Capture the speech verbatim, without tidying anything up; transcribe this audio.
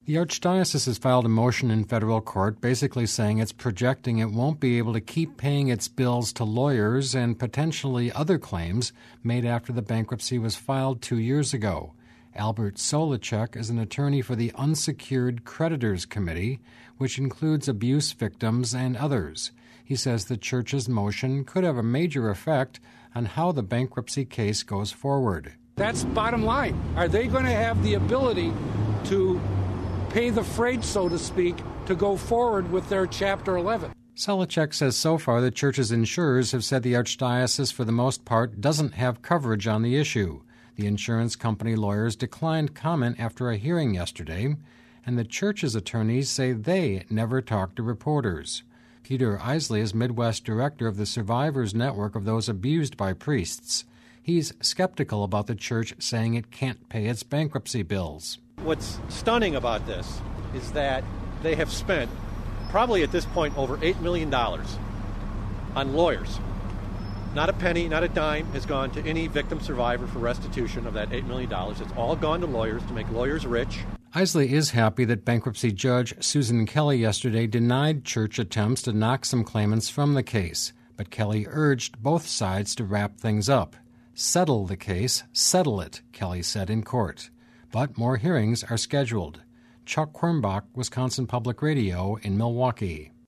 The Archdiocese has filed a motion in federal court basically saying it's projecting it won't be able to keep paying its bills to lawyers and potentially other claims made after the bankruptcy was filed two years ago. Albert Solacek is an attorney for the Unsecured Creditors Committee, which includes abuse victims and others. He says the church's motion could have a major effect on how the bankruptcy case goes forward. That's bottom line. Are they going to have the ability to pay the freight, so to speak, to go forward with their Chapter eleven? Solacek says so far the church's insurers have said the Archdiocese, for the most part, doesn't have coverage on the issue. The insurance company lawyers declined comment after a hearing yesterday, and the church's attorneys say they never talked to reporters. Peter Isley is Midwest director of the Survivors Network of those abused by priests. He's skeptical about the church saying it can't pay its bankruptcy bills. What's stunning about this is that they have spent probably at this point over eight million dollars on lawyers. Not a penny, not a dime has gone to any victim survivor for restitution of that eight million dollars. It's all gone to lawyers to make lawyers rich. Isley is happy that bankruptcy judge Susan Kelly yesterday denied church attempts to knock some claimants from the case, but Kelly urged both sides to wrap things up. Settle the case, settle it, Kelly said in court. But more hearings are scheduled. Chuck Quirmbach, Wisconsin Public Radio in Milwaukee.